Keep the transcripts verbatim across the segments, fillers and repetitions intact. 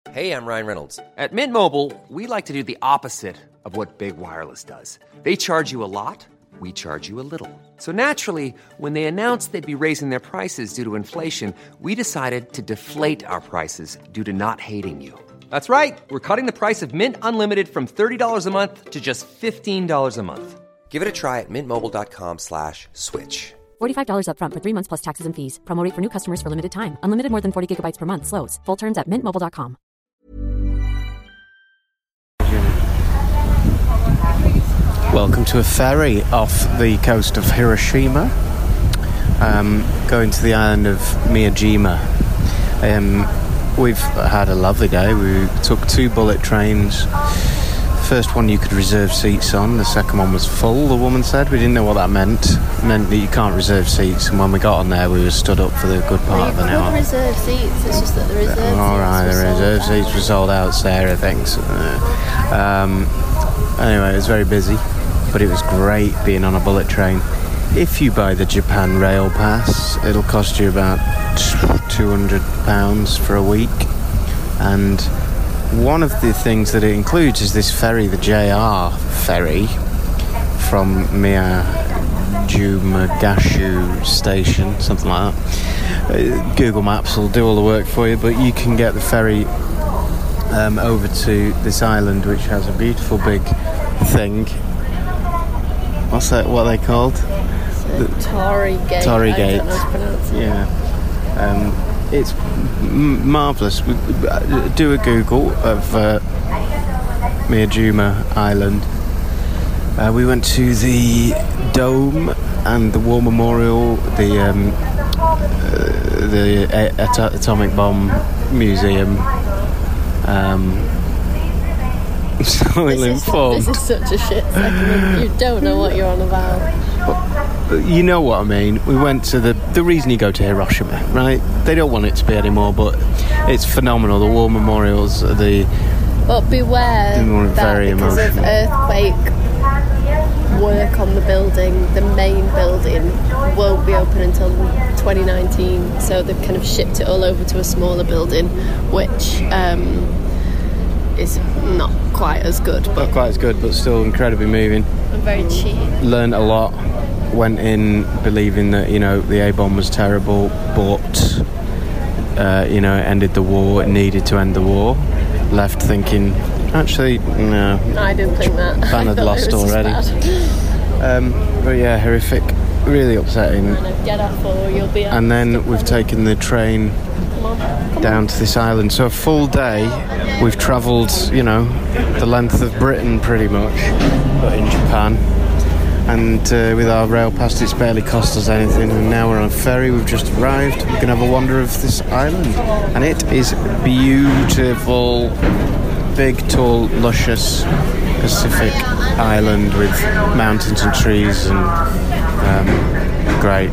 Hey, I'm Ryan Reynolds. At Mint Mobile, we like to do the opposite of what Big Wireless does. They charge you a lot, we charge you a little. So naturally, when they announced they'd be raising their prices due to inflation, we decided to deflate our prices due to not hating you. That's right. We're cutting the price of Mint Unlimited from thirty dollars a month to just fifteen dollars a month. Give it a try at mintmobile.com slash switch. forty-five dollars up front for three months plus taxes and fees. Promo rate for new customers for limited time. Unlimited more than forty gigabytes per month. Slows full terms at mint mobile dot com. Welcome to a ferry off the coast of Hiroshima, um, going to the island of Miyajima. Um, we've had a lovely day. We took two bullet trains. First one you could reserve seats on, the second one was full, the woman said. We didn't know what that meant. It meant that you can't reserve seats, and when we got on there we were stood up for the good part well, of an hour. You could reserve seats, it's just that the reserve seats Alright, the reserve seats out. were sold out, Sarah thinks. Um, anyway, it was very busy, but it was great being on a bullet train. If you buy the Japan Rail Pass, it'll cost you about two hundred pounds for a week, and one of the things that it includes is this ferry, the J R ferry from Miyajima station, something like that. Uh, Google Maps will do all the work for you, but you can get the ferry um, over to this island, which has a beautiful big thing. What's that? What are they called? The Torii Gate. Torii Gate. I don't know how to pronounce it. Yeah. Um, it's m- marvellous. We, uh, do a Google of uh, Miyajima Island. Uh, we went to the Dome and the War Memorial, the um, uh, the a- At- Atomic Bomb Museum. Um, so This is, this is such a shit segment. You don't know what you're on about. You know what I mean. We went to the the reason you go to Hiroshima, right? They don't want it to be anymore, but it's phenomenal. The war memorials, the But beware that very because emotional. of earthquake work on the building, the main building won't be open until twenty nineteen. So they've kind of shipped it all over to a smaller building, which um, is not quite as good. But not quite as good, but still incredibly moving. and very cheap. Learned a lot. Went in believing that, you know, the A-bomb was terrible, but uh, you know, it ended the war. It needed to end the war. Left thinking, actually, no. I didn't think that. Japan had I thought lost it was just already. bad. Um, but yeah, horrific. Really upsetting. Get up for you'll be. And then we've taken the train Come on, come down to this island. So a full day, we've travelled, you know, the length of Britain pretty much, but in Japan. And uh, with our rail pass, it's barely cost us anything. And now we're on a ferry. We've just arrived. We're going to have a wander of this island, and it is beautiful, big, tall, luscious Pacific island with mountains and trees, and um, great.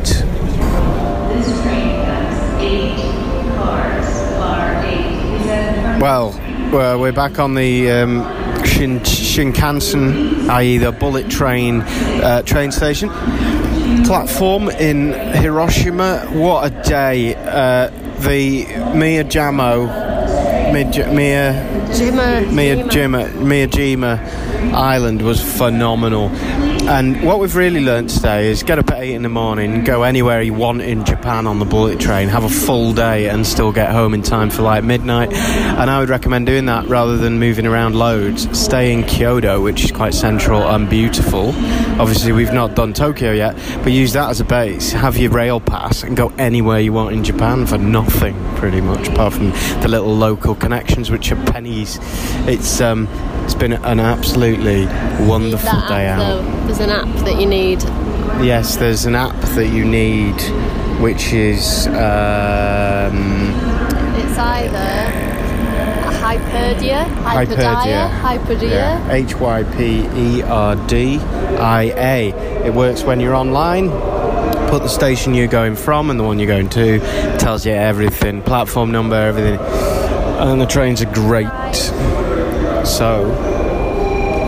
Well, well, we're back on the um, Shin- Shinkansen, that is the bullet train uh, train station platform in Hiroshima. What a day! Uh, the Miyajamo, Miyajima, Miyajima, Miyajima Island was phenomenal. And what we've really learnt today is get up at eight in the morning, go anywhere you want in Japan on the bullet train, have a full day and still get home in time for like midnight. And I would recommend doing that rather than moving around loads. Stay in Kyoto, which is quite central and beautiful. Obviously we've not done Tokyo yet, but use that as a base. Have your rail pass and go anywhere you want in Japan for nothing, pretty much, apart from the little local connections, which are pennies. It's um, it's been an absolutely wonderful that day app, out. though. There's an app that you need. Yes, there's an app that you need, which is um, It's either Hyperdia, Hyperdia, Hyperdia. Yeah. H Y P E R D I A. It works when you're online. Put the station you're going from and the one you're going to. It tells you everything, platform number, everything. And the trains are great. So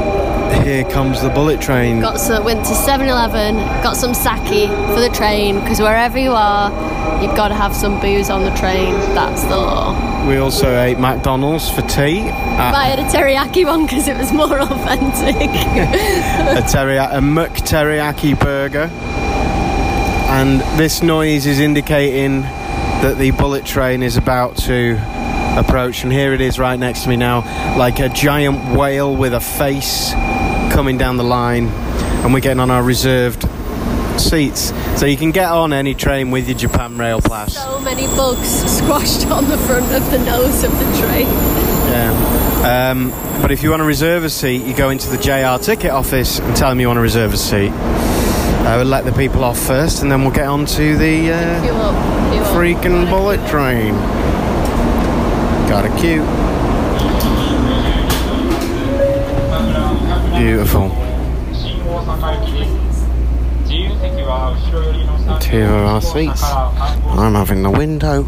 Here comes the bullet train. Got some, went to seven eleven, got some sake for the train, because wherever you are, you've got to have some booze on the train. That's the law. We also ate McDonald's for tea. But I had a teriyaki one because it was more authentic. a, teriyaki, a Mc teriyaki burger. And this noise is indicating that the bullet train is about to approach, and here it is right next to me now, like a giant whale with a face coming down the line, and we're getting on our reserved seats, so you can get on any train with your Japan Rail Pass. So many bugs squashed on the front of the nose of the train. Yeah, um, but if you want to reserve a seat, you go into the J R ticket office and tell them you want to reserve a seat. I will let the people off first, and then we'll get on to the uh, queue up, queue freaking up. bullet train. Got a queue. Beautiful. Two of our seats. I'm having the window.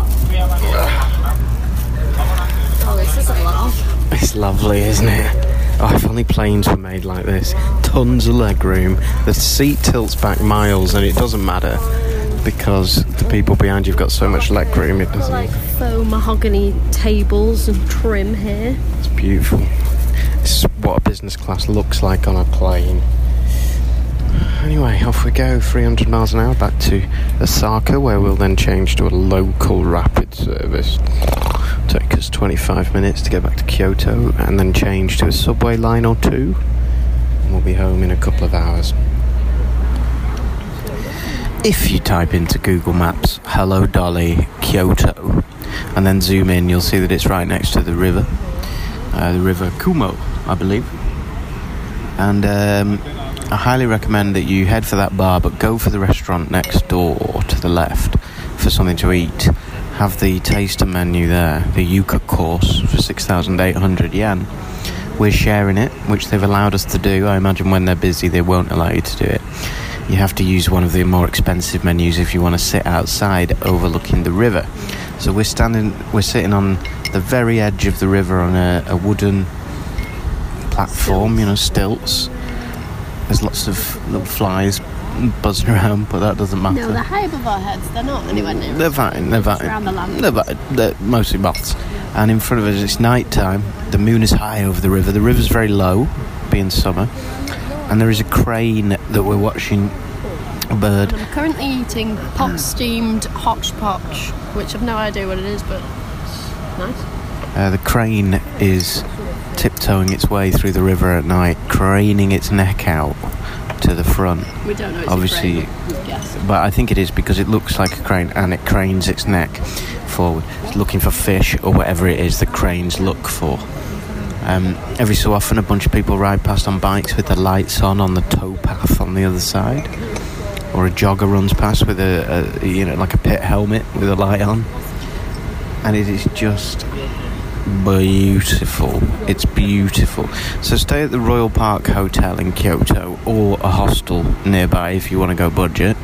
Oh, this is a lot. It's lovely, isn't it? Oh, if only planes were made like this. Tons of leg room. The seat tilts back miles, and it doesn't matter because the people behind you've got so much leg room. It doesn't. Like faux mahogany tables and trim here. It's beautiful. This is what a business class looks like on a plane. Anyway, off we go. three hundred miles an hour back to Osaka, where we'll then change to a local rapid service. Take us twenty-five minutes to get back to Kyoto, and then change to a subway line or two, and we'll be home in a couple of hours. If you type into Google Maps, Hello Dolly, Kyoto, and then zoom in, you'll see that it's right next to the river, uh, the river Kumo, I believe. And um, I highly recommend that you head for that bar, but go for the restaurant next door to the left for something to eat. Have the taster menu there, the Yuka course, for six thousand eight hundred yen. We're sharing it, which they've allowed us to do. I imagine when they're busy, they won't allow you to do it. You have to use one of the more expensive menus if you want to sit outside overlooking the river. So we're standing, we're sitting on the very edge of the river on a, a wooden platform, you know, stilts. There's lots of little flies buzzing around, but that doesn't matter. No, they're high above our heads. They're not anywhere near. They're fine. They're fine. Around the land. They're fine. They're mostly moths. And in front of us, it's night time. The moon is high over the river. The river's very low, being summer. And there is a crane that we're watching a bird. And I'm currently eating pot-steamed hotchpotch, which I've no idea what it is, but it's nice. Uh, the crane is tiptoeing its way through the river at night, craning its neck out to the front. We don't know it's obviously, a crane, we've guessed. But I think it is because it looks like a crane and it cranes its neck forward. It's looking for fish or whatever it is the cranes look for. Um, every so often a bunch of people ride past on bikes with the lights on on the towpath on the other side, or a jogger runs past with a, a you know like a pit helmet with a light on, and it is just beautiful. It's beautiful. So stay at the Royal Park Hotel in Kyoto or a hostel nearby if you want to go budget.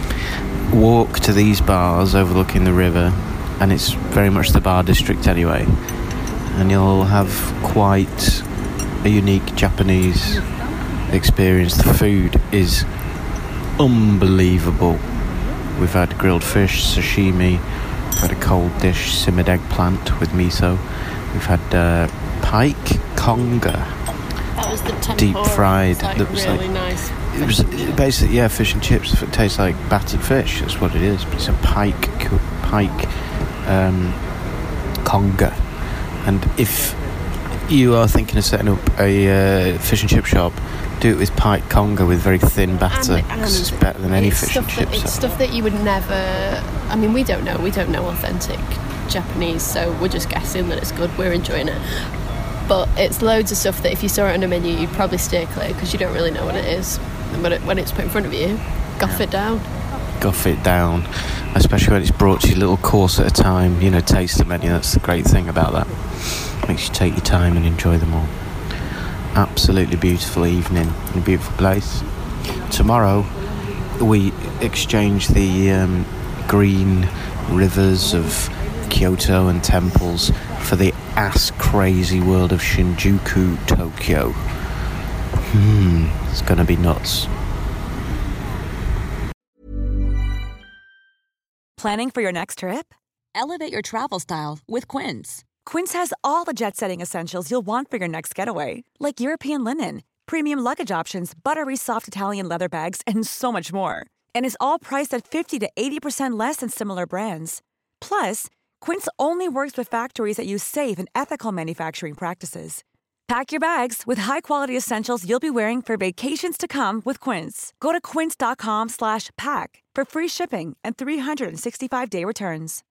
Walk to these bars overlooking the river, and it's very much the bar district anyway, and you'll have quite a unique Japanese experience. The food is unbelievable. We've had grilled fish, sashimi, we've had a cold dish, simmered eggplant with miso. We've had uh, pike conga. That was the tempura. Deep fried. Like that was really like, nice. It was basically, yeah, fish and chips. It tastes like battered fish. That's what it is. But it's a pike, pike um, conga. And if you are thinking of setting up a uh, fish and chip shop, do it with pike conga with very thin batter, because it's better than any fish and chips. It's stuff that you would never. I mean, we don't know. We don't know authentic Japanese, so we're just guessing that it's good. We're enjoying it. But it's loads of stuff that if you saw it on a menu, you'd probably steer clear because you don't really know what it is. And when, it, when it's put in front of you, guff it down. Guff it down, especially when it's brought to you a little course at a time. You know, taste the menu. That's the great thing about that. Makes you take your time and enjoy them all. Absolutely beautiful evening in a beautiful place. Tomorrow we exchange the um, green rivers of Kyoto and temples for the ass crazy world of Shinjuku, Tokyo. Hmm, it's going to be nuts. Planning for your next trip? Elevate your travel style with Quince. Quince has all the jet-setting essentials you'll want for your next getaway, like European linen, premium luggage options, buttery soft Italian leather bags, and so much more. And is all priced at fifty to eighty percent less than similar brands. Plus, Quince only works with factories that use safe and ethical manufacturing practices. Pack your bags with high-quality essentials you'll be wearing for vacations to come with Quince. Go to quince.com slash pack for free shipping and three sixty-five day returns.